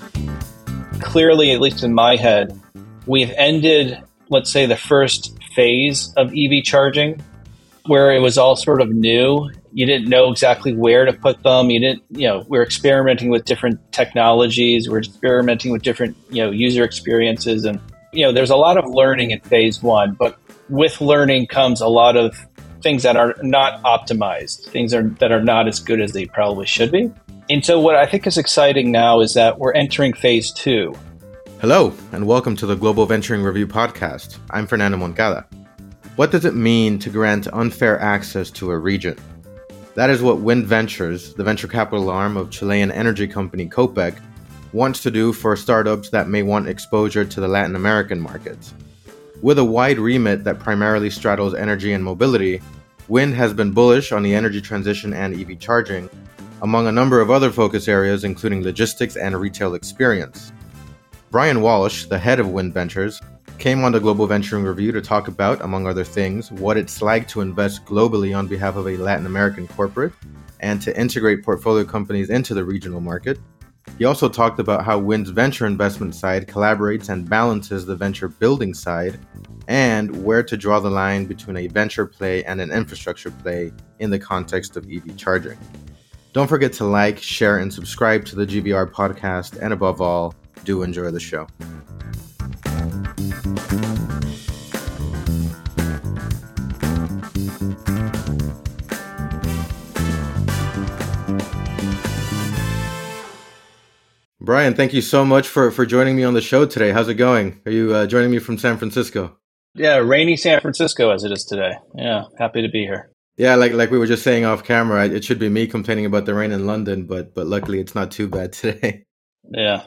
Clearly, at least in my head, we've ended, let's say, the first phase of EV charging, where it was all sort of new. You didn't know exactly where to put them. We're experimenting with different technologies. We're experimenting with different, user experiences. And, there's a lot of learning in phase one, but with learning comes a lot of things that are not optimized, that are not as good as they probably should be. And so what I think is exciting now is that we're entering phase two. Hello, and welcome to the Global Venturing Review podcast. I'm Fernando Moncada. What does it mean to grant unfair access to a region? That is what Wind Ventures, the venture capital arm of Chilean energy company Copec, wants to do for startups that may want exposure to the Latin American markets. With a wide remit that primarily straddles energy and mobility, Wind has been bullish on the energy transition and EV charging, among a number of other focus areas including logistics and retail experience. Brian Walsh, the head of Wind Ventures, came on the Global Venturing Review to talk about, among other things, what it's like to invest globally on behalf of a Latin American corporate and to integrate portfolio companies into the regional market. He also talked about how Wind's venture investment side collaborates and balances the venture building side and where to draw the line between a venture play and an infrastructure play in the context of EV charging. Don't forget to like, share, and subscribe to the GVR podcast, and above all, do enjoy the show. Brian, thank you so much for joining me on the show today. How's it going? Are you joining me from San Francisco? Yeah, rainy San Francisco as it is today. Yeah, happy to be here. Yeah, like we were just saying off camera, it should be me complaining about the rain in London, but luckily it's not too bad today. Yeah.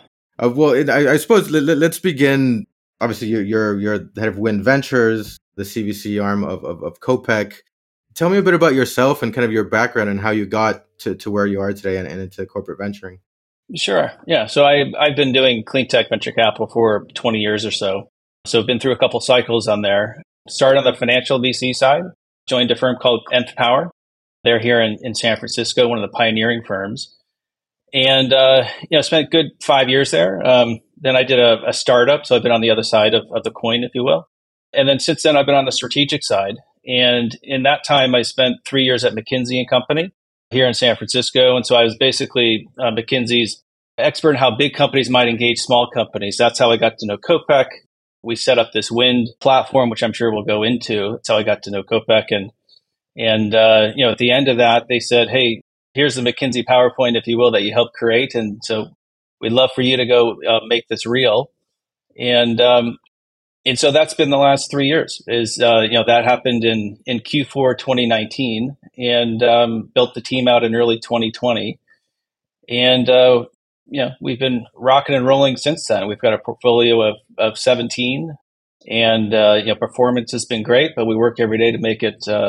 I suppose let's begin. Obviously, you're the head of Wind Ventures, the CVC arm of Copec. Tell me a bit about yourself and kind of your background and how you got to where you are today and into corporate venturing. Sure. Yeah. So I've been doing clean tech venture capital for 20 years or so. So I've been through a couple cycles on there. Started on the financial VC side, joined a firm called Nth Power. They're here in San Francisco, one of the pioneering firms. And, spent a good 5 years there. Then I did a startup. So I've been on the other side of the coin, if you will. And then since then, I've been on the strategic side. And in that time, I spent 3 years at McKinsey & Company here in San Francisco. And so I was basically McKinsey's expert in how big companies might engage small companies. That's how I got to know Copec. We set up this wind platform, which I'm sure we'll go into. That's how I got to know Copec. And at the end of that, they said, hey, here's the McKinsey PowerPoint, if you will, that you helped create. And so we'd love for you to go make this real. And so that's been the last 3 years that happened in Q4 2019 and built the team out in early 2020. And, we've been rocking and rolling since then. We've got a portfolio of 17 and, performance has been great, but we work every day to make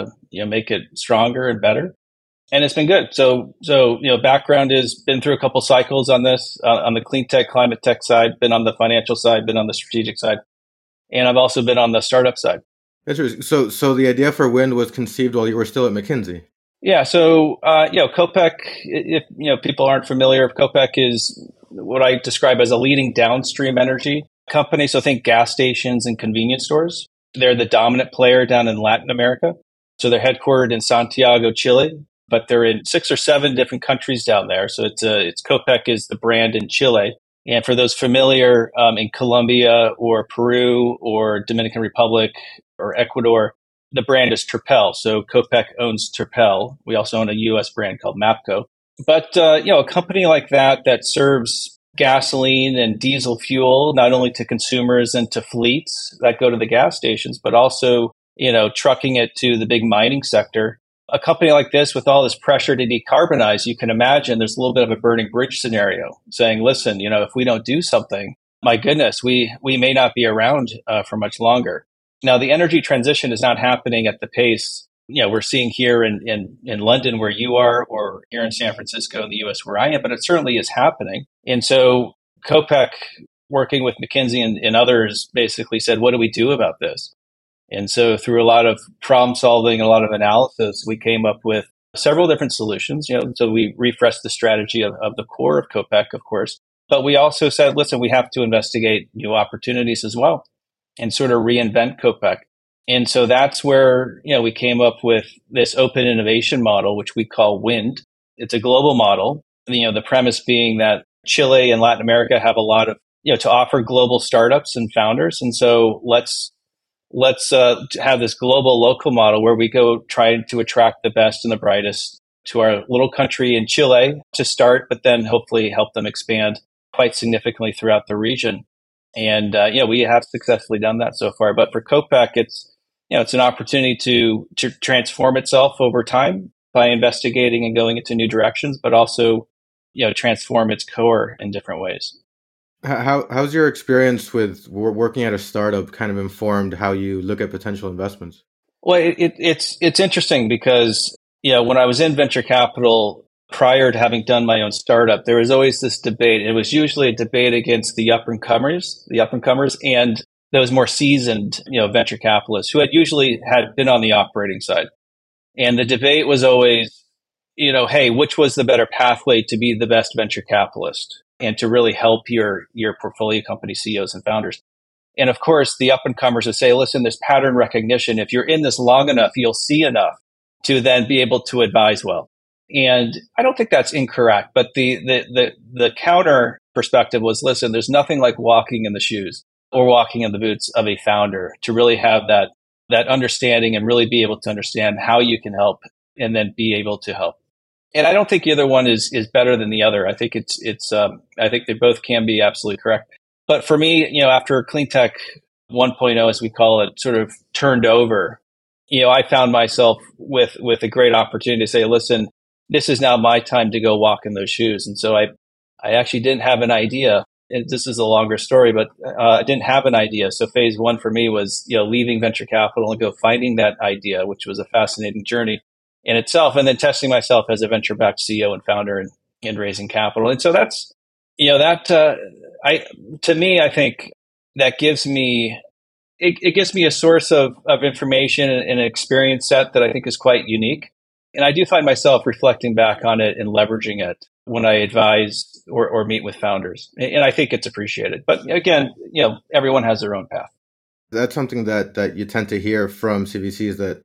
it stronger and better. And it's been good. So, background is been through a couple cycles on this, on the clean tech, climate tech side, been on the financial side, been on the strategic side. And I've also been on the startup side. Interesting. So the idea for Wind was conceived while you were still at McKinsey. Yeah. So, Copec, if people aren't familiar, Copec is what I describe as a leading downstream energy company. So think gas stations and convenience stores. They're the dominant player down in Latin America. So they're headquartered in Santiago, Chile, but they're in 6 or 7 different countries down there. So it's Copec is the brand in Chile. And for those familiar in Colombia or Peru or Dominican Republic or Ecuador, the brand is Terpel. So Copec owns Terpel. We also own a U.S. brand called MAPCO. But, a company like that serves gasoline and diesel fuel, not only to consumers and to fleets that go to the gas stations, but also, trucking it to the big mining sector. A company like this with all this pressure to decarbonize, you can imagine there's a little bit of a burning bridge scenario saying, listen, if we don't do something, my goodness, we may not be around for much longer. Now, the energy transition is not happening at the pace we're seeing here in London where you are, or here in San Francisco in the US where I am, but it certainly is happening. And so Copec, working with McKinsey and others, basically said, what do we do about this? And so through a lot of problem solving, a lot of analysis, we came up with several different solutions. So we refreshed the strategy of the core of Copec, of course, But we also said, listen, we have to investigate new opportunities as well and sort of reinvent Kopek. And so that's where, we came up with this open innovation model, which we call WIND. It's a global model. The premise being that Chile and Latin America have a lot of, to offer global startups and founders. And so let's have this global local model where we go try to attract the best and the brightest to our little country in Chile to start, but then hopefully help them expand quite significantly throughout the region. And, we have successfully done that so far. But for Kopek, it's an opportunity to transform itself over time by investigating and going into new directions, but also, transform its core in different ways. How's your experience with working at a startup kind of informed how you look at potential investments? Well, it's interesting because, when I was in venture capital, prior to having done my own startup, there was always this debate. It was usually a debate against the up and comers, and those more seasoned, venture capitalists who had usually been on the operating side. And the debate was always, hey, which was the better pathway to be the best venture capitalist and to really help your portfolio company CEOs and founders. And of course, the up and comers would say, listen, there's pattern recognition. If you're in this long enough, you'll see enough to then be able to advise well. And I don't think that's incorrect, but the counter perspective was, listen, there's nothing like walking in the shoes or walking in the boots of a founder to really have that understanding and really be able to understand how you can help and then be able to help. And I don't think either one is better than the other. I think I think they both can be absolutely correct. But for me, after CleanTech 1.0, as we call it, sort of turned over, I found myself with a great opportunity to say, listen, this is now my time to go walk in those shoes. And so I actually didn't have an idea. And this is a longer story, but I didn't have an idea. So phase one for me was, leaving venture capital and go finding that idea, which was a fascinating journey in itself, and then testing myself as a venture-backed CEO and founder and raising capital. And so that's, to me, I think that gives me, it gives me a source of information and an experience set that I think is quite unique. And I do find myself reflecting back on it and leveraging it when I advise or meet with founders. And I think it's appreciated. But again, everyone has their own path. That's something that you tend to hear from CVCs that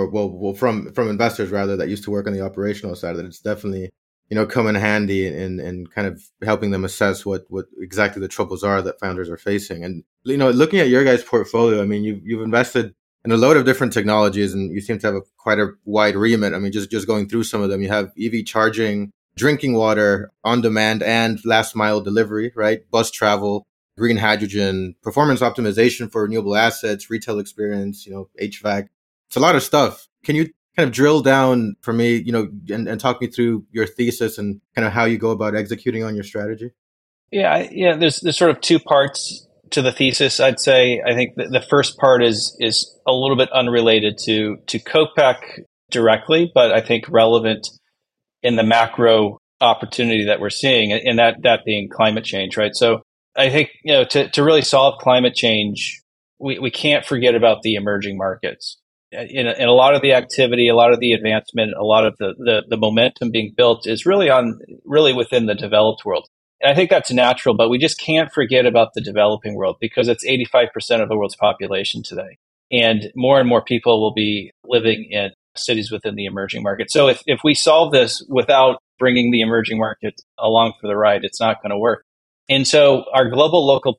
from investors rather that used to work on the operational side, that it's definitely, come in handy in kind of helping them assess what exactly the troubles are that founders are facing. And, looking at your guys' portfolio, I mean, you've invested in a load of different technologies and you seem to have quite a wide remit. I mean, just going through some of them, you have EV charging, drinking water on demand and last mile delivery, right? Bus travel, green hydrogen, performance optimization for renewable assets, retail experience, HVAC. It's a lot of stuff. Can you kind of drill down for me, and talk me through your thesis and kind of how you go about executing on your strategy? Yeah. There's sort of two parts to the thesis. I'd say I think the first part is a little bit unrelated to Kopek directly, but I think relevant in the macro opportunity that we're seeing, and that being climate change, right? So I think to really solve climate change, we can't forget about the emerging markets. In a lot of the activity, a lot of the advancement, a lot of the momentum being built is really within the developed world. And I think that's natural, but we just can't forget about the developing world because it's 85% of the world's population today. And more people will be living in cities within the emerging market. So if we solve this without bringing the emerging market along for the ride, it's not going to work. And so our global local,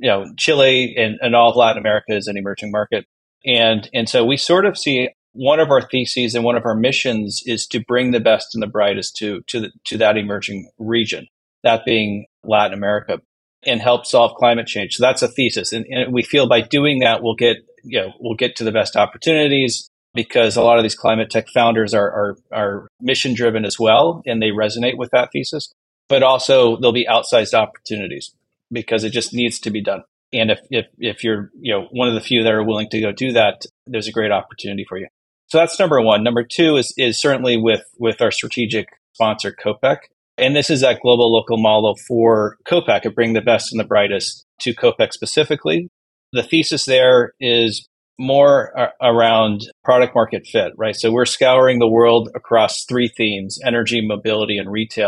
Chile and all of Latin America is an emerging market. And so we sort of see one of our theses and one of our missions is to bring the best and the brightest to that emerging region, that being Latin America, and help solve climate change. So that's a thesis. And we feel by doing that, we'll get to the best opportunities because a lot of these climate tech founders are mission driven as well. And they resonate with that thesis, but also there'll be outsized opportunities because it just needs to be done. And if you're one of the few that are willing to go do that, there's a great opportunity for you. So that's number one. Number two is certainly with our strategic sponsor, Kopek. And this is that global local model for Kopek to bring the best and the brightest to Kopek specifically. The thesis there is more around product market fit, right? So we're scouring the world across three themes: energy, mobility, and retail,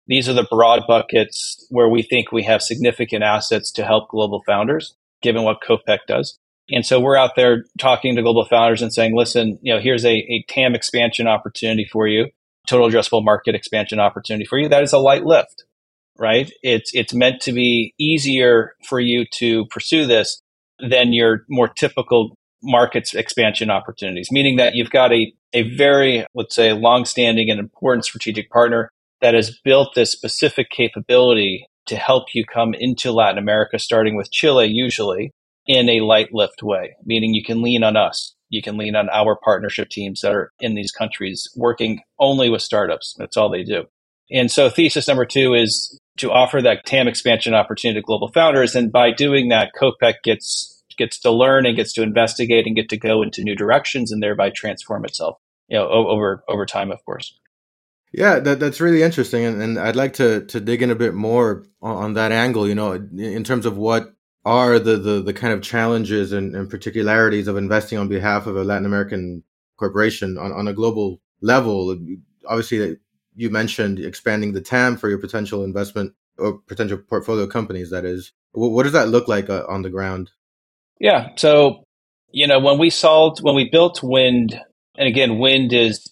These are the broad buckets where we think we have significant assets to help global founders, given what COPEC does. And so we're out there talking to global founders and saying, listen, here's a TAM expansion opportunity for you, total addressable market expansion opportunity for you. That is a light lift, right? It's meant to be easier for you to pursue this than your more typical markets expansion opportunities, meaning that you've got a very, let's say, longstanding and important strategic partner that has built this specific capability to help you come into Latin America, starting with Chile, usually in a light lift way, meaning you can lean on us. You can lean on our partnership teams that are in these countries working only with startups. That's all they do. And so thesis number 2 is to offer that TAM expansion opportunity to global founders. And by doing that, COPEC gets to learn and gets to investigate and get to go into new directions and thereby transform itself, over time, of course. Yeah, that's really interesting. And I'd like to dig in a bit more on that angle, in terms of what are the kind of challenges and particularities of investing on behalf of a Latin American corporation on a global level. Obviously, you mentioned expanding the TAM for your potential investment or potential portfolio companies, that is. What does that look like on the ground? Yeah. So, when we built Wind, and again, Wind is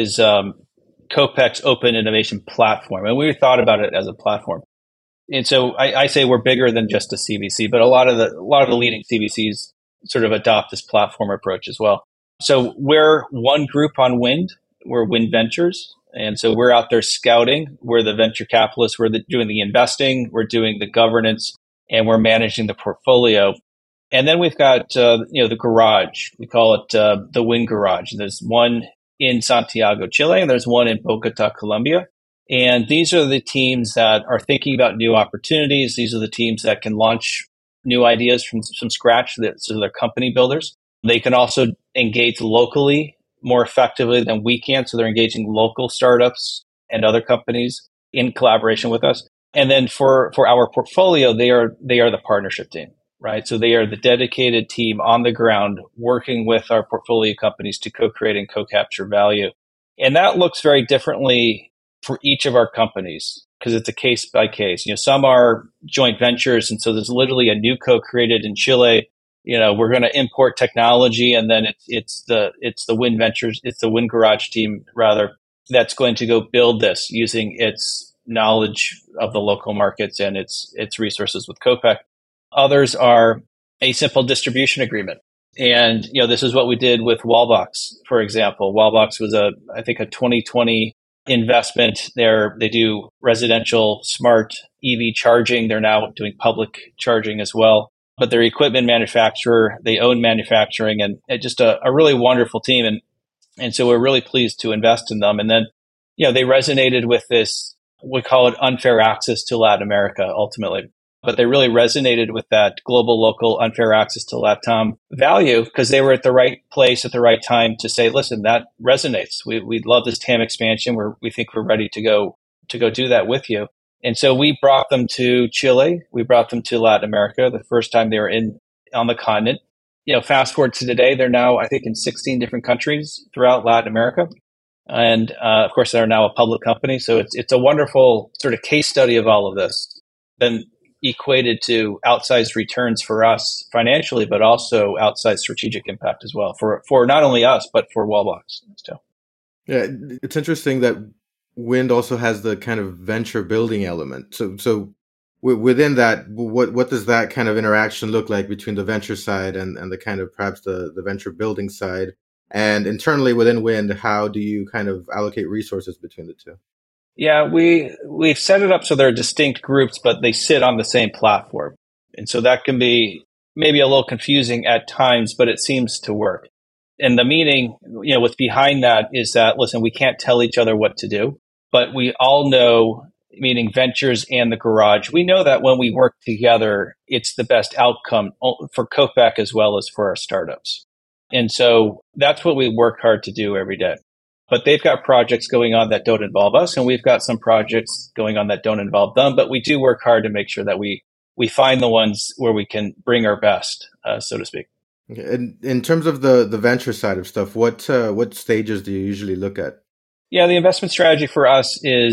COPEC's open innovation platform, and we thought about it as a platform. And so I say we're bigger than just a CVC, but a lot of the leading CVCs sort of adopt this platform approach as well. So we're one group on Wind. We're Wind Ventures. And so we're out there scouting. We're the venture capitalists. We're doing the investing. We're doing the governance, and we're managing the portfolio. And then we've got, the garage. We call it the Wind Garage. There's one in Santiago, Chile, and there's one in Bogota, Colombia. And these are the teams that are thinking about new opportunities. These are the teams that can launch new ideas from scratch. So they're company builders. They can also engage locally more effectively than we can. So they're engaging local startups and other companies in collaboration with us. And then for our portfolio, they are the partnership team, right? So they are the dedicated team on the ground working with our portfolio companies to co-create and co-capture value. And that looks very differently for each of our companies because it's a case by case. Some are joint ventures, and so there's literally a new co created in Chile. We're going to import technology, and then it's the Wind Ventures, it's the Wind Garage team rather that's going to go build this using its knowledge of the local markets and its resources with COPEC. Others are a simple distribution agreement. And, this is what we did with Wallbox, for example. Wallbox was I think a 2020 investment. They do residential smart EV charging. They're now doing public charging as well. But they're equipment manufacturer. They own manufacturing, and just a really wonderful team. And so we're really pleased to invest in them. And then, they resonated with this, we call it unfair access to Latin America ultimately. But they really resonated with that global, local, unfair access to LATAM value because they were at the right place at the right time to say, listen, that resonates. We love this TAM expansion. We think we're ready to go do that with you. And so we brought them to Chile. We brought them to Latin America the first time they were on the continent. Fast forward to today, they're now, I think, in 16 different countries throughout Latin America. And of course, they're now a public company. So it's a wonderful sort of case study of all of this. Then equated to outsized returns for us financially, but also outsized strategic impact as well for not only us, but for Wallbox too. Yeah, it's interesting that Wind also has the kind of venture building element. So within that, what does that kind of interaction look like between the venture side and the kind of perhaps the venture building side? And internally within Wind, how do you kind of allocate resources between the two? Yeah, we've set it up so they're distinct groups, but they sit on the same platform. And so that can be maybe a little confusing at times, but it seems to work. And the meaning, what's behind that is that, listen, we can't tell each other what to do, but we all know, meaning Ventures and the Garage, we know that when we work together, it's the best outcome for COPEC as well as for our startups. And so that's what we work hard to do every day. But they've got projects going on that don't involve us, and we've got some projects going on that don't involve them. But we do work hard to make sure that we find the ones where we can bring our best, so to speak. Okay. And in terms of the venture side of stuff, what stages do you usually look at? Yeah, the investment strategy for us is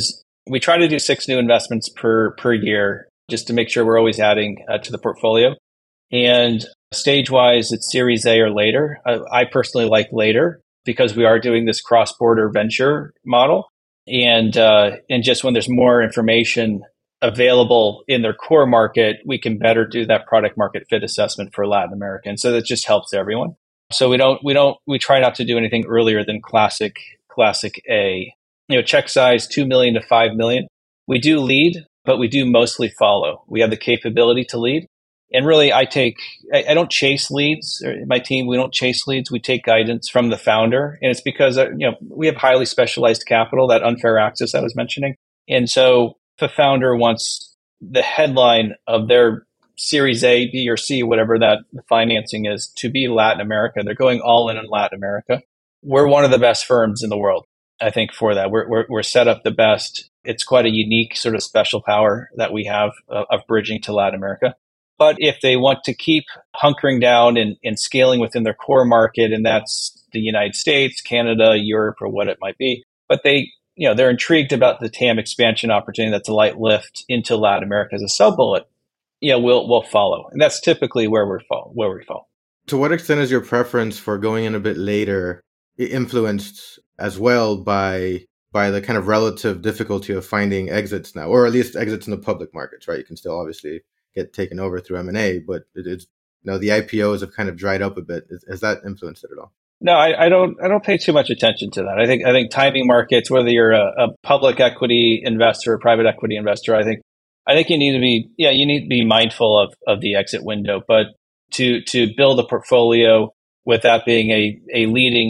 We try to do 6 new investments per year just to make sure we're always adding to the portfolio. And stage-wise, it's Series A or later. I personally like later because we are doing this cross-border venture model. And just when there's more information available in their core market, we can better do that product market fit assessment for Latin America. And so that just helps everyone. So we try not to do anything earlier than classic A. Check size 2 million to 5 million. We do lead, but we do mostly follow. We have the capability to lead. And really, I don't chase leads. My team, we don't chase leads. We take guidance from the founder. And it's because, we have highly specialized capital, that unfair access I was mentioning. And so if a founder wants the headline of their Series A, B, or C, whatever that financing is, to be Latin America, they're going all in Latin America. We're one of the best firms in the world, I think, for that. We're set up the best. It's quite a unique sort of special power that we have of bridging to Latin America. But if they want to keep hunkering down and scaling within their core market, and that's the United States, Canada, Europe, or what it might be, but they're intrigued about the TAM expansion opportunity, that's a light lift into Latin America as a sub-bullet, we'll follow. And that's typically where we fall. To what extent is your preference for going in a bit later influenced as well by the kind of relative difficulty of finding exits now, or at least exits in the public markets, right? You can still obviously get taken over through M&A, but the IPOs have kind of dried up a bit. Has that influenced it at all? No, I don't pay too much attention to that. I think timing markets, whether you're a public equity investor or private equity investor, I think you need to be mindful of the exit window, but to build a portfolio with that being a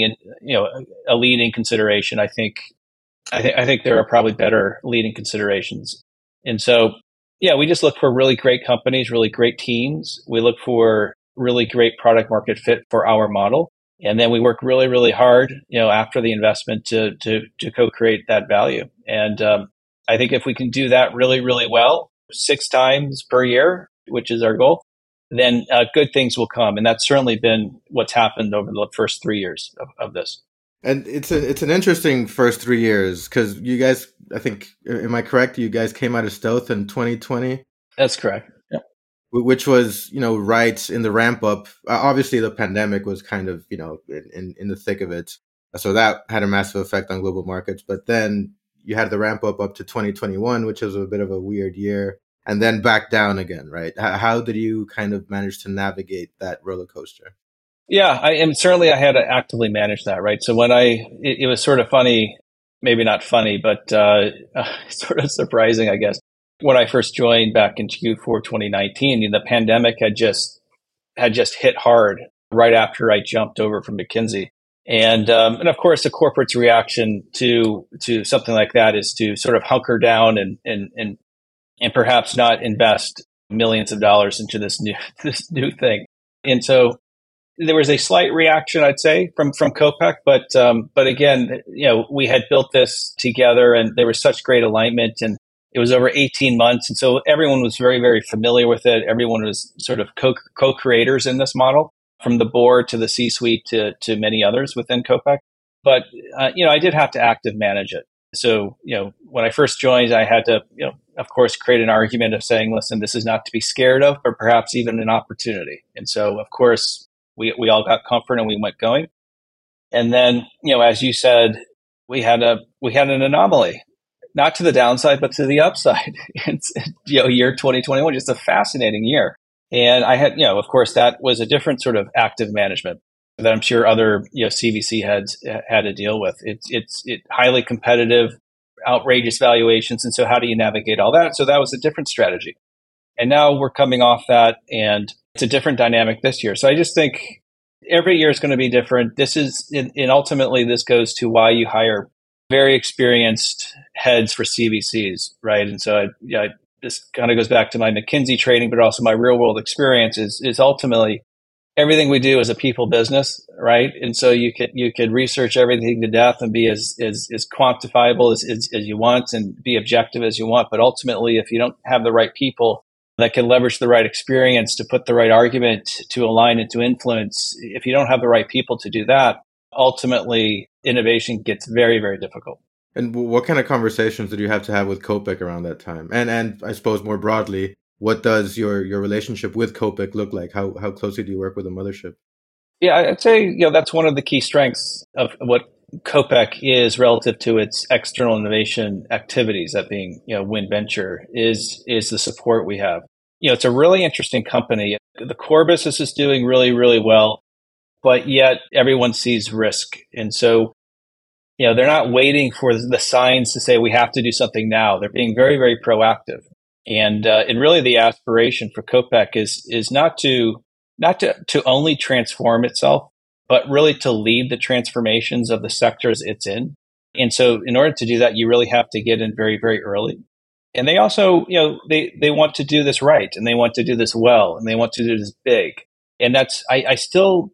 leading consideration, I think there are probably better leading considerations. And so, we just look for really great companies, really great teams. We look for really great product market fit for our model. And then we work really, really hard, after the investment to co-create that value. And I think if we can do that really, really well, 6 times per year, which is our goal, then good things will come. And that's certainly been what's happened over the first 3 years of this. And it's an interesting first 3 years because you guys, I think, am I correct? You guys came out of stealth in 2020? That's correct. Yeah. Which was, right in the ramp up. Obviously, the pandemic was kind of, in the thick of it. So that had a massive effect on global markets. But then you had the ramp up to 2021, which was a bit of a weird year, and then back down again, right? How did you kind of manage to navigate that roller coaster? Yeah, I had to actively manage that, right? So when it was sort of funny, maybe not funny, but sort of surprising, I guess. When I first joined back in Q4 2019, the pandemic had just hit hard right after I jumped over from McKinsey. And of course, the corporate's reaction to something like that is to sort of hunker down and perhaps not invest millions of dollars into this new thing. And so there was a slight reaction, I'd say, from Kopak, but again, we had built this together, and there was such great alignment, and it was over 18 months, and so everyone was very, very familiar with it. Everyone was sort of co-creators in this model, from the board to the C-suite to many others within Kopak. But I did have to active manage it. So when I first joined, I had to of course create an argument of saying, listen, this is not to be scared of, but perhaps even an opportunity. And so of course, we all got comfort and we went going. And then, as you said, we had an anomaly, not to the downside, but to the upside. It's, year 2021, just a fascinating year. And I had, of course, that was a different sort of active management that I'm sure other, CVC heads had to deal with. It's highly competitive, outrageous valuations. And so how do you navigate all that? So that was a different strategy. And now we're coming off that, and it's a different dynamic this year. So I just think every year is going to be different. This is, and ultimately this goes to why you hire very experienced heads for CVCs, right? And so this kind of goes back to my McKinsey training, but also my real world experience is ultimately everything we do is a people business, right? And so you could research everything to death and be as quantifiable as you want and be objective as you want. But ultimately, if you don't have the right people that can leverage the right experience to put the right argument to align and to influence, if you don't have the right people to do that, ultimately innovation gets very, very difficult. And what kind of conversations did you have to have with Copec around that time? And I suppose more broadly, what does your relationship with Copec look like? How closely do you work with the mothership? Yeah, I'd say that's one of the key strengths of what Copec is relative to its external innovation activities. That being Wind Venture is the support we have. It's a really interesting company. The core business is doing really really well, but yet everyone sees risk, and so they're not waiting for the signs to say we have to do something now. They're being very very proactive, and really the aspiration for Copec is not to only transform itself, but really to lead the transformations of the sectors it's in. And so in order to do that, you really have to get in very, very early. And they also, they want to do this right, and they want to do this well, and they want to do this big. And I still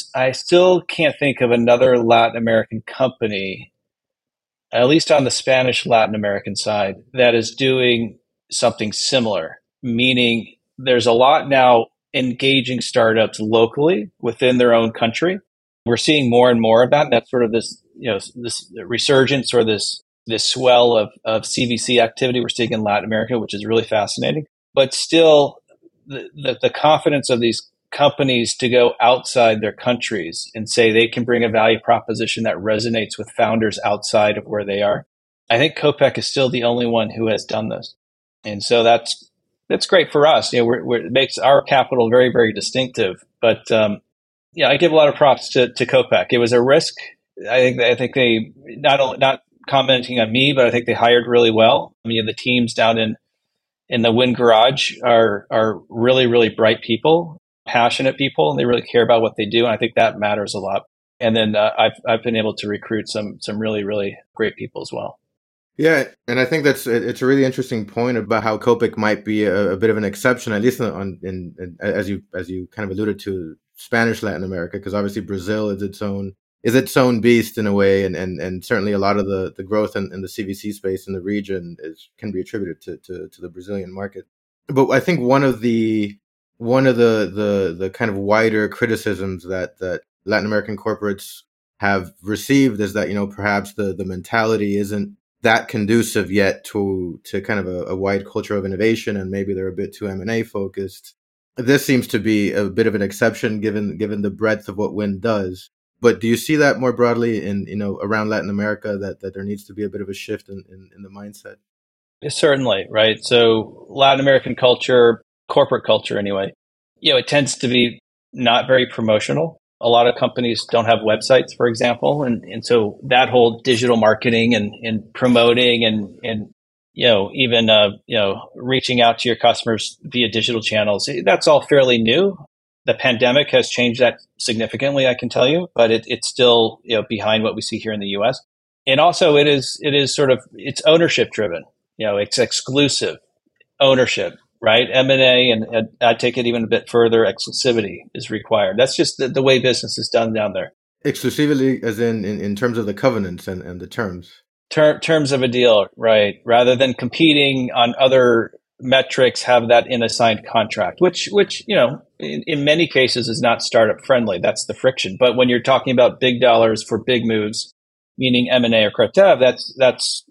can't think of another Latin American company, at least on the Spanish Latin American side, that is doing something similar, meaning there's a lot now engaging startups locally within their own country. We're seeing more and more of that. That's sort of this resurgence or this swell of CVC activity we're seeing in Latin America, which is really fascinating. But still, the confidence of these companies to go outside their countries and say they can bring a value proposition that resonates with founders outside of where they are. I think Copec is still the only one who has done this. And so that's great for us. It makes our capital very, very distinctive. But I give a lot of props to Copec. It was a risk. I think they not commenting on me, but I think they hired really well. I mean, the teams down in the Wind Garage are really, really bright people, passionate people, and they really care about what they do. And I think that matters a lot. And then I've been able to recruit some really, really great people as well. Yeah, and I think it's a really interesting point about how Copec might be a bit of an exception, at least as you kind of alluded to Spanish Latin America, because obviously Brazil is its own beast in a way, and certainly a lot of the growth in the CVC space in the region can be attributed to the Brazilian market. But I think one of the kind of wider criticisms that Latin American corporates have received is that perhaps the mentality isn't that conducive yet to kind of a wide culture of innovation, and maybe they're a bit too M&A focused. This seems to be a bit of an exception given the breadth of what Wind does. But do you see that more broadly in around Latin America, that there needs to be a bit of a shift in the mindset? Certainly, right. So Latin American culture, corporate culture anyway, it tends to be not very promotional. A lot of companies don't have websites, for example. And so that whole digital marketing and promoting and even reaching out to your customers via digital channels, that's all fairly new. The pandemic has changed that significantly, I can tell you, but it's still behind what we see here in the US. And also it is it's ownership driven. It's exclusive ownership. Right, M&A, and I'd take it even a bit further. Exclusivity is required. That's just the way business is done down there. Exclusivity, as in terms of the covenants and the terms. Terms of a deal, right? Rather than competing on other metrics, have that in a signed contract, which in many cases is not startup friendly. That's the friction. But when you're talking about big dollars for big moves, meaning M&A or corp dev, that's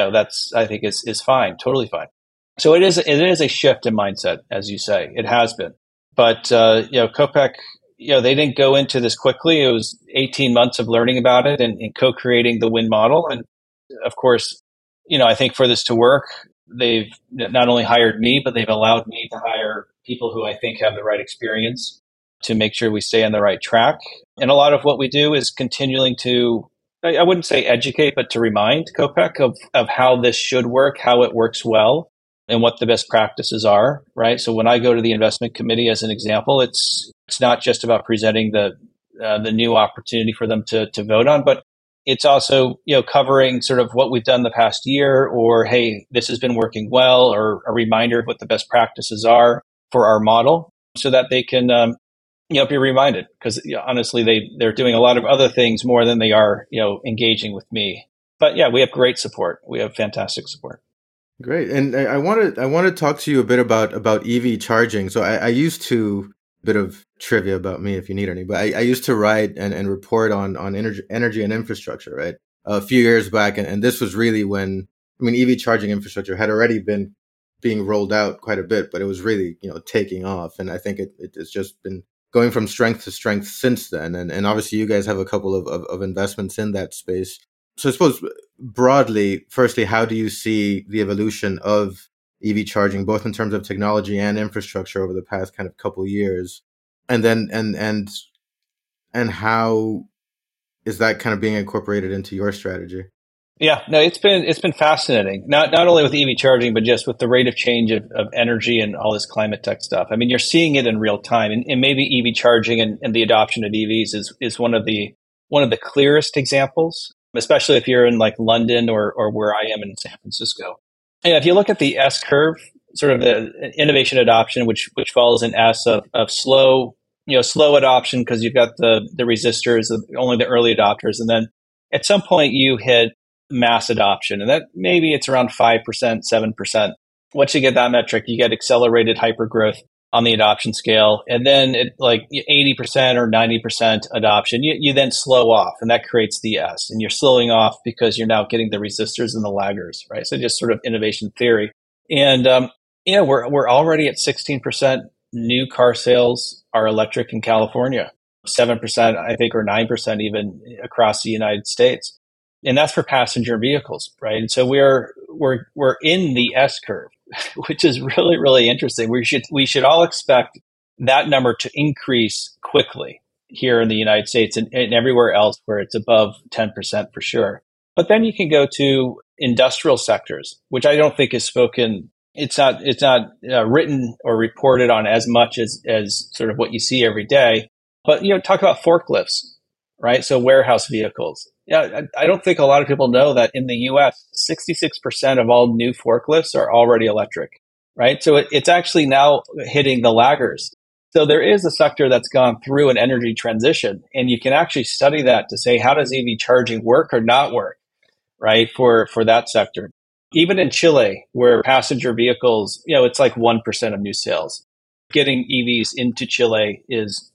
I think is fine, totally fine. So it is a shift in mindset, as you say. It has been. But Copec, they didn't go into this quickly. It was 18 months of learning about it and co-creating the Wind model. And of course, I think for this to work, they've not only hired me, but they've allowed me to hire people who I think have the right experience to make sure we stay on the right track. And a lot of what we do is continuing to, I wouldn't say educate, but to remind Copec of how this should work, how it works well, and what the best practices are, right? So when I go to the investment committee, as an example, it's not just about presenting the new opportunity for them to vote on, but it's also covering sort of what we've done the past year, or hey, this has been working well, or a reminder of what the best practices are for our model, so that they can be reminded. Because honestly, they're doing a lot of other things more than they are engaging with me. But yeah, we have great support. We have fantastic support. Great. And I want to talk to you a bit about EV charging. So I used to, bit of trivia about me if you need any, but I used to write and report on energy and infrastructure, right? a few years back, and this was really when, I mean, EV charging infrastructure had already been being rolled out quite a bit, but it was really, taking off. And I think it's just been going from strength to strength since then. And obviously you guys have a couple of investments in that space. So I suppose broadly, firstly, how do you see the evolution of EV charging, both in terms of technology and infrastructure over the past kind of couple of years? And then, and how is that kind of being incorporated into your strategy? Yeah, no, it's been fascinating. Not only with EV charging, but just with the rate of change of energy and all this climate tech stuff. I mean, you're seeing it in real time, and maybe EV charging and the adoption of EVs is one of the clearest examples, especially if you're in like London or where I am in San Francisco. And if you look at the S curve, sort of the innovation adoption, which follows an S of slow, slow adoption because you've got the resistors, only the early adopters, and then at some point you hit mass adoption, and that maybe it's around 5%, 7%. Once you get that metric, you get accelerated hypergrowth on the adoption scale, and then at like 80% or 90% adoption, you then slow off, and that creates the S, and you're slowing off because you're now getting the resistors and the laggers, right? So just sort of innovation theory, and we're already at 16% new car sales are electric in California, 7% I think, or 9% even across the United States. And that's for passenger vehicles, right? And so we're in the S curve, which is really, really interesting. We should all expect that number to increase quickly here in the United States and everywhere else where it's above 10% for sure. But then you can go to industrial sectors, which I don't think is spoken. It's not written or reported on as much as sort of what you see every day. But talk about forklifts, right? So warehouse vehicles. Yeah, I don't think a lot of people know that in the U.S., 66% of all new forklifts are already electric, right? So it's actually now hitting the laggers. So there is a sector that's gone through an energy transition, and you can actually study that to say, how does EV charging work or not work, right, for that sector? Even in Chile, where passenger vehicles, it's like 1% of new sales. Getting EVs into Chile is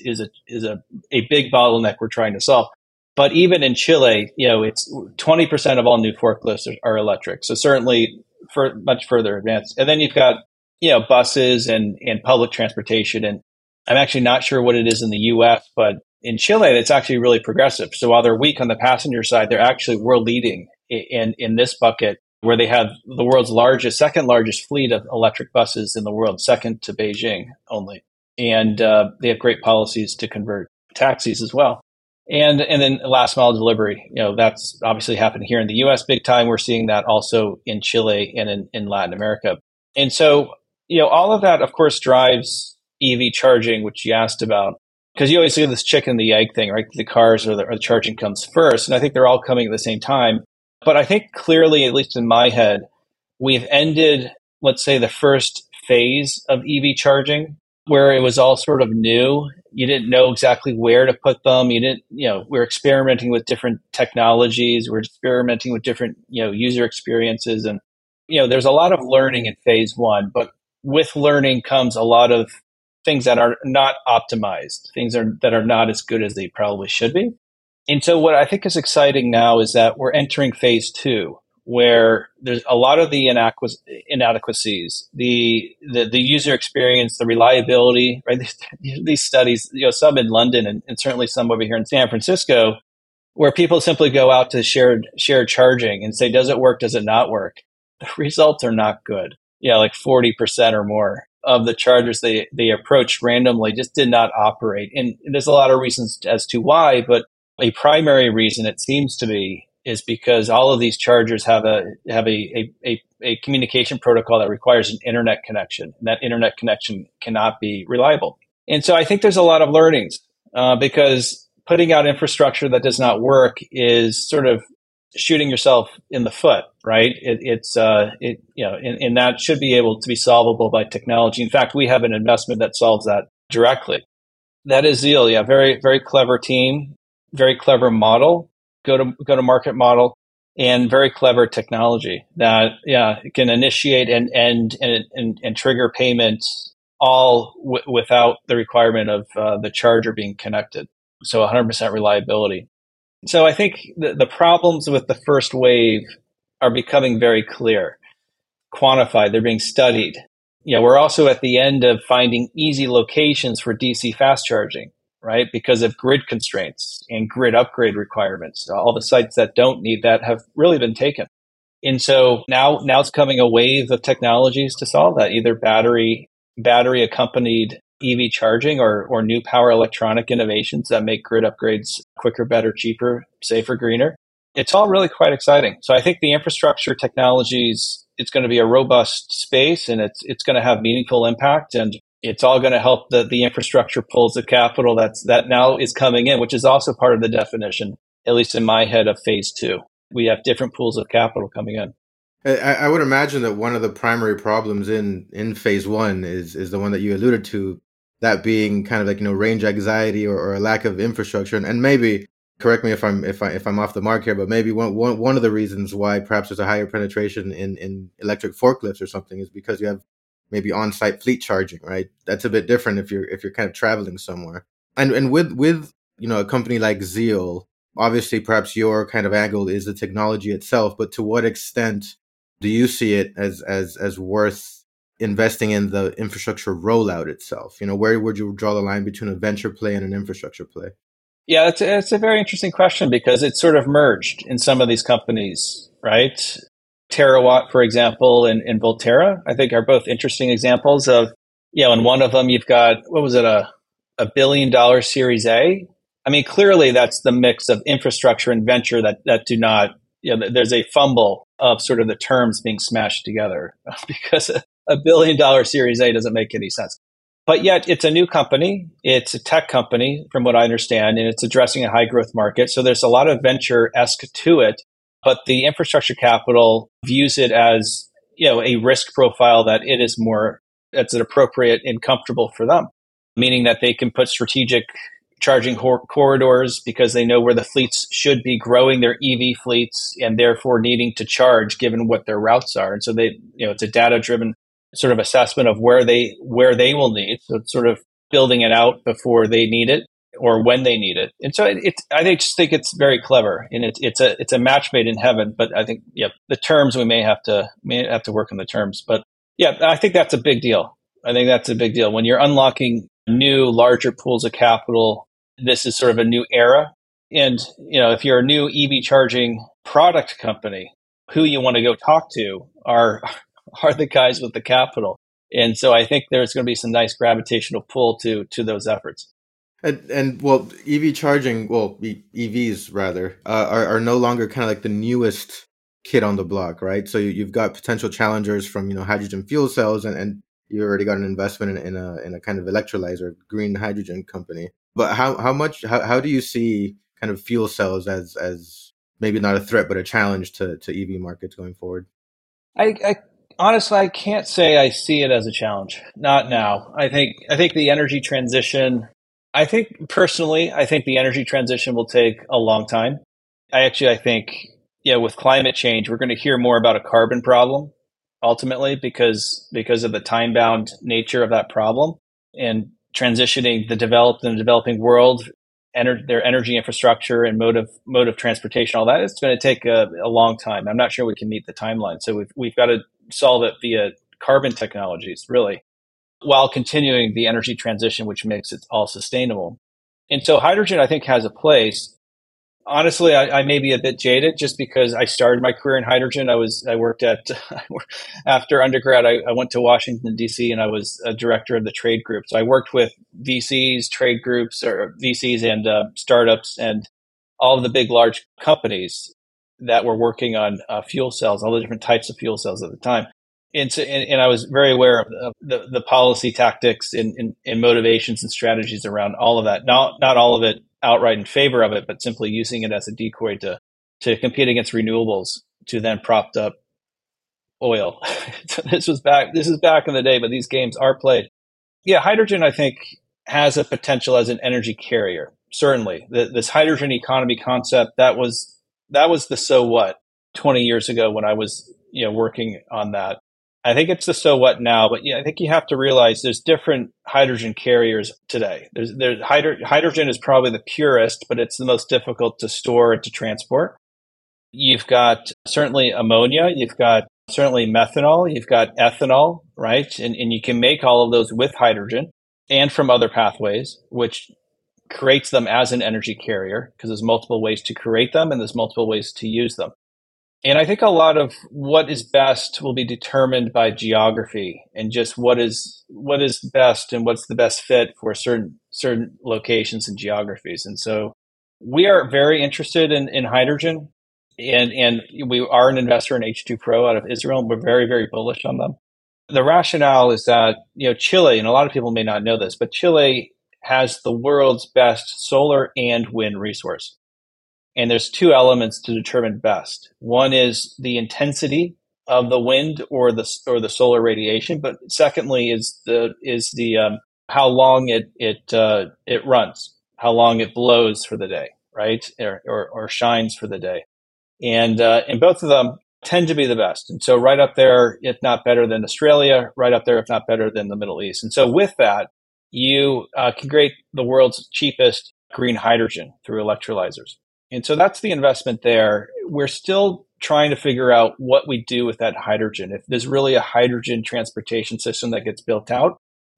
a big bottleneck we're trying to solve. But even in Chile, it's 20% of all new forklifts are electric. So certainly much further advanced. And then you've got, buses and public transportation. And I'm actually not sure what it is in the US, but in Chile, it's actually really progressive. So while they're weak on the passenger side, they're actually world leading in this bucket, where they have the world's second largest fleet of electric buses in the world, second to Beijing only. And they have great policies to convert taxis as well. And then last mile delivery, that's obviously happened here in the US big time. We're seeing that also in Chile and in Latin America. And so, all of that, of course, drives EV charging, which you asked about, because you always see this chicken and the egg thing, right? The cars or the charging comes first. And I think they're all coming at the same time. But I think clearly, at least in my head, we've ended, let's say, the first phase of EV charging, where it was all sort of new. You didn't know exactly where to put them. You didn't, we're experimenting with different technologies. We're experimenting with different, user experiences. And, there's a lot of learning in phase one, but with learning comes a lot of things that are not optimized, that are not as good as they probably should be. And so what I think is exciting now is that we're entering phase two, where there's a lot of the inadequacies, the user experience, the reliability, right? These studies, some in London and certainly some over here in San Francisco, where people simply go out to shared charging and say, does it work? Does it not work? The results are not good. Like 40% or more of the chargers they approached randomly just did not operate. And there's a lot of reasons as to why, but a primary reason it seems to be is because all of these chargers have a communication protocol that requires an internet connection. And that internet connection cannot be reliable. And so I think there's a lot of learnings because putting out infrastructure that does not work is sort of shooting yourself in the foot, right? And that should be able to be solvable by technology. In fact, we have an investment that solves that directly. That is Zeal. Yeah, very, very clever team, very clever model, go to market model, and very clever technology that can initiate and trigger payments all without the requirement of the charger being connected. So 100% reliability. So I think the problems with the first wave are becoming very clear, quantified, they're being studied. We're also at the end of finding easy locations for DC fast charging, right? Because of grid constraints and grid upgrade requirements. All the sites that don't need that have really been taken. And so now it's coming a wave of technologies to solve that, either battery accompanied EV charging or new power electronic innovations that make grid upgrades quicker, better, cheaper, safer, greener. It's all really quite exciting. So I think the infrastructure technologies, it's going to be a robust space, and it's going to have meaningful impact, and it's all going to help the infrastructure pools of capital that now is coming in, which is also part of the definition, at least in my head, of phase two. We have different pools of capital coming in. I would imagine that one of the primary problems in phase one is the one that you alluded to, that being kind of like, range anxiety or a lack of infrastructure. And maybe, correct me if I'm off the mark here, but maybe one of the reasons why perhaps there's a higher penetration in electric forklifts or something is because you have maybe on-site fleet charging, right? That's a bit different if you're kind of traveling somewhere. And with a company like Zeal, obviously perhaps your kind of angle is the technology itself, but to what extent do you see it as worth investing in the infrastructure rollout itself? Where would you draw the line between a venture play and an infrastructure play? Yeah, it's a very interesting question because it's sort of merged in some of these companies, right? Terawatt, for example, and Volterra, I think are both interesting examples of, in one of them you've got, what was it, a $1 billion Series A? I mean, clearly that's the mix of infrastructure and venture that do not, there's a fumble of sort of the terms being smashed together because a $1 billion Series A doesn't make any sense. But yet it's a new company. It's a tech company, from what I understand, and it's addressing a high growth market. So there's a lot of venture-esque to it, but the infrastructure capital views it as, a risk profile that that's appropriate and comfortable for them, meaning that they can put strategic charging corridors because they know where the fleets should be growing their EV fleets and therefore needing to charge given what their routes are. And so it's a data-driven sort of assessment of where they will need. So it's sort of building it out before they need it or when they need it. And so I just think it's very clever, and it's a match made in heaven. But I think the terms we may have to work on the terms. But I think that's a big deal. I think that's a big deal when you're unlocking new larger pools of capital. This is sort of a new era. And if you're a new EV charging product company, who you want to go talk to are the guys with the capital. And so I think there's going to be some nice gravitational pull to those efforts. And well, EV charging, EVs rather, are no longer kind of like the newest kid on the block, right? So you've got potential challengers from, hydrogen fuel cells, and you already got an investment in a kind of electrolyzer, green hydrogen company. But how do you see kind of fuel cells as maybe not a threat, but a challenge to EV markets going forward? I honestly, I can't say I see it as a challenge. Not now. I think the energy transition, I think the energy transition will take a long time. I think, with climate change, we're going to hear more about a carbon problem ultimately because of the time-bound nature of that problem, and transitioning the developed and developing world, their energy infrastructure and mode of transportation, all that, it's going to take a long time. I'm not sure we can meet the timeline. So we've got to solve it via carbon technologies, really, while continuing the energy transition, which makes it all sustainable. And so hydrogen, I think, has a place. Honestly, I may be a bit jaded just because I started my career in hydrogen. I worked after undergrad, I went to Washington, D.C., and I was a director of the trade group. So I worked with VCs, trade groups, or VCs and startups and all of the big, large companies that were working on fuel cells, all the different types of fuel cells at the time. And I was very aware of the policy tactics and motivations and strategies around all of that. Not all of it outright in favor of it, but simply using it as a decoy to compete against renewables to then prop up oil. This is back in the day, but these games are played. Yeah, hydrogen, I think, has a potential as an energy carrier. Certainly, this hydrogen economy concept, that was the so what 20 years ago when I was working on that. I think it's the so what now, but yeah, I think you have to realize there's different hydrogen carriers today. Hydrogen is probably the purest, but it's the most difficult to store and to transport. You've got certainly ammonia, you've got certainly methanol, you've got ethanol, right? And you can make all of those with hydrogen and from other pathways, which creates them as an energy carrier because there's multiple ways to create them and there's multiple ways to use them. And I think a lot of what is best will be determined by geography and just what is best and what's the best fit for certain locations and geographies. And so we are very interested in hydrogen, and we are an investor in H2 Pro out of Israel. And we're very, very bullish on them. The rationale is that Chile, and a lot of people may not know this, but Chile has the world's best solar and wind resource. And there's two elements to determine best. One is the intensity of the wind or the solar radiation, but secondly is the how long it runs, how long it blows for the day, right, or shines for the day, and both of them tend to be the best. And so right up there, if not better than Australia, right up there, if not better than the Middle East. And so with that, you can create the world's cheapest green hydrogen through electrolyzers. And so that's the investment there. We're still trying to figure out what we do with that hydrogen. If there's really a hydrogen transportation system that gets built out,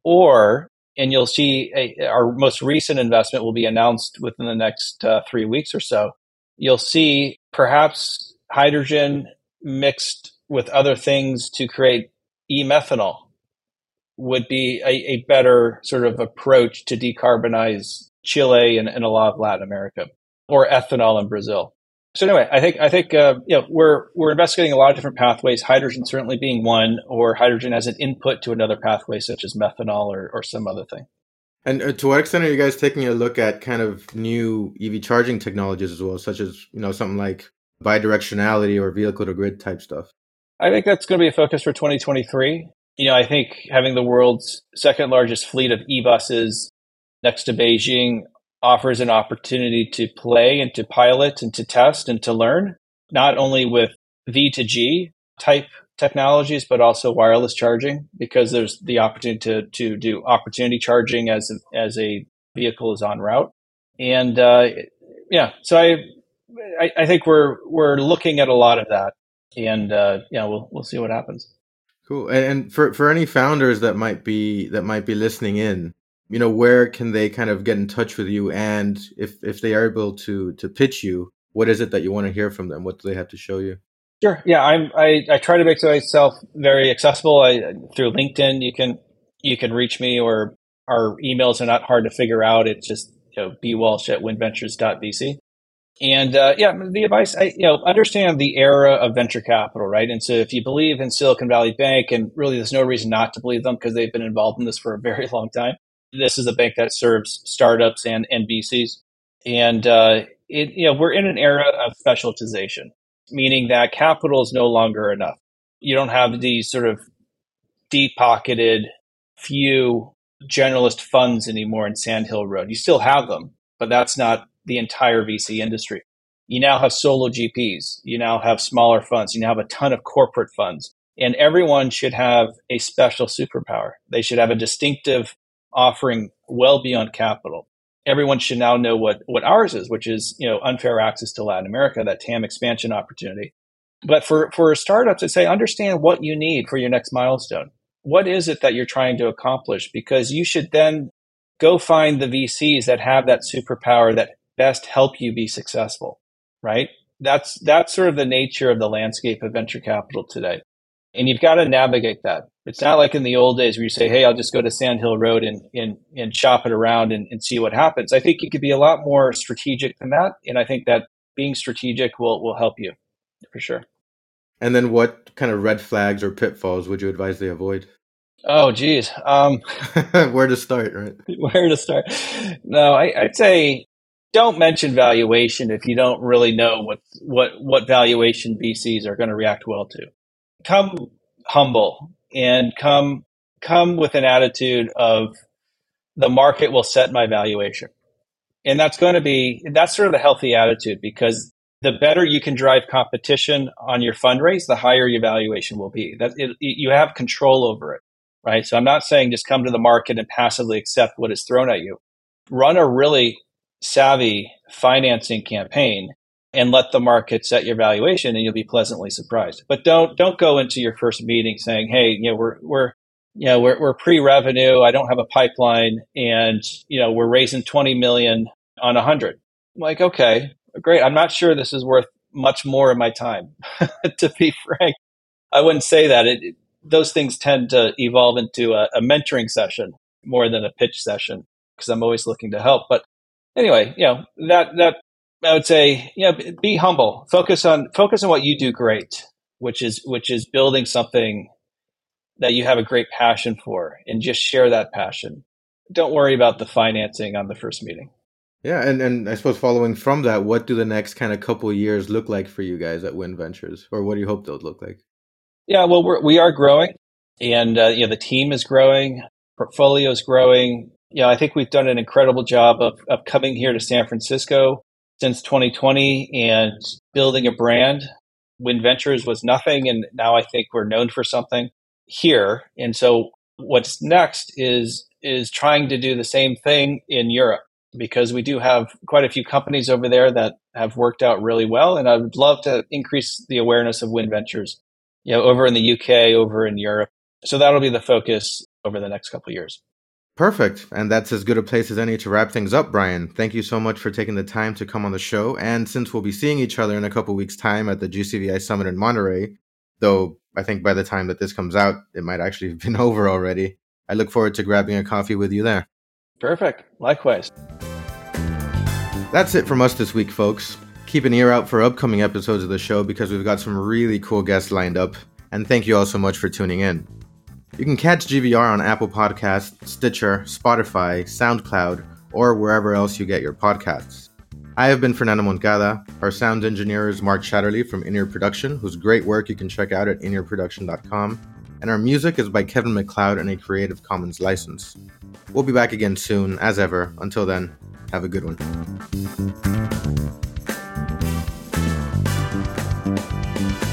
and you'll see our most recent investment will be announced within the next 3 weeks or so. You'll see perhaps hydrogen mixed with other things to create e-methanol would be a better sort of approach to decarbonize Chile and a lot of Latin America, or ethanol in Brazil. So anyway, I think we're investigating a lot of different pathways. Hydrogen certainly being one, or hydrogen as an input to another pathway, such as methanol or some other thing. And to what extent are you guys taking a look at kind of new EV charging technologies as well, such as something like bidirectionality or vehicle to grid type stuff? I think that's going to be a focus for 2023. I think having the world's second largest fleet of e-buses next to Beijing offers an opportunity to play and to pilot and to test and to learn, not only with V2G type technologies, but also wireless charging, because there's the opportunity to do opportunity charging as a vehicle is en route. And so I think we're looking at a lot of that, and we'll see what happens. Cool. And for any founders that might be listening in, where can they kind of get in touch with you? And if they are able to pitch you, what is it that you want to hear from them? What do they have to show you? Sure. Yeah, I try to make myself very accessible. Through LinkedIn, you can reach me, or our emails are not hard to figure out. It's just bwalsh@windventures.vc. And the advice, understand the era of venture capital, right? And so if you believe in Silicon Valley Bank, and really there's no reason not to believe them because they've been involved in this for a very long time. This is a bank that serves startups and VCs. And we're in an era of specialization, meaning that capital is no longer enough. You don't have these sort of deep-pocketed few generalist funds anymore in Sand Hill Road. You still have them, but that's not the entire VC industry. You now have solo GPs. You now have smaller funds. You now have a ton of corporate funds. And everyone should have a special superpower. They should have a distinctive offering well beyond capital. Everyone should now know what ours is, which is unfair access to Latin America, that TAM expansion opportunity. But for startups, I'd say understand what you need for your next milestone. What is it that you're trying to accomplish? Because you should then go find the VCs that have that superpower that best help you be successful, right? That's sort of the nature of the landscape of venture capital today. And you've got to navigate that. It's not like in the old days where you say, hey, I'll just go to Sand Hill Road and shop it around and see what happens. I think you could be a lot more strategic than that. And I think that being strategic will help you for sure. And then what kind of red flags or pitfalls would you advise they avoid? Oh, geez. Where to start, right? Where to start? No, I'd say don't mention valuation if you don't really know what valuation VCs are going to react well to. Come humble and come with an attitude of the market will set my valuation. And that's sort of the healthy attitude, because the better you can drive competition on your fundraise, the higher your valuation will be. You have control over it, right? So I'm not saying just come to the market and passively accept what is thrown at you. Run a really savvy financing campaign and let the market set your valuation, and you'll be pleasantly surprised. But don't go into your first meeting saying, "Hey, we're pre-revenue. I don't have a pipeline, and we're raising 20 million on 100." I'm like, okay, great. I'm not sure this is worth much more of my time. To be frank, I wouldn't say that. Those things tend to evolve into a mentoring session more than a pitch session because I'm always looking to help. But anyway, that I would say, be humble. Focus on what you do great, which is building something that you have a great passion for, and just share that passion. Don't worry about the financing on the first meeting. Yeah, and I suppose following from that, what do the next kind of couple of years look like for you guys at Wind Ventures, or what do you hope they'll look like? Yeah, well, we are growing, and the team is growing, portfolio is growing. I think we've done an incredible job of coming here to San Francisco since 2020 and building a brand. Wind Ventures was nothing, and now I think we're known for something here. And so what's next is trying to do the same thing in Europe, because we do have quite a few companies over there that have worked out really well. And I would love to increase the awareness of Wind Ventures, over in the UK, over in Europe. So that'll be the focus over the next couple of years. Perfect. And that's as good a place as any to wrap things up, Brian. Thank you so much for taking the time to come on the show. And since we'll be seeing each other in a couple weeks' time at the GCVI Summit in Monterey, though I think by the time that this comes out, it might actually have been over already, I look forward to grabbing a coffee with you there. Perfect. Likewise. That's it from us this week, folks. Keep an ear out for upcoming episodes of the show because we've got some really cool guests lined up. And thank you all so much for tuning in. You can catch GVR on Apple Podcasts, Stitcher, Spotify, SoundCloud, or wherever else you get your podcasts. I have been Fernando Moncada. Our sound engineer is Mark Chatterley from In-Ear Production, whose great work you can check out at inearproduction.com. And our music is by Kevin MacLeod and a Creative Commons license. We'll be back again soon, as ever. Until then, have a good one.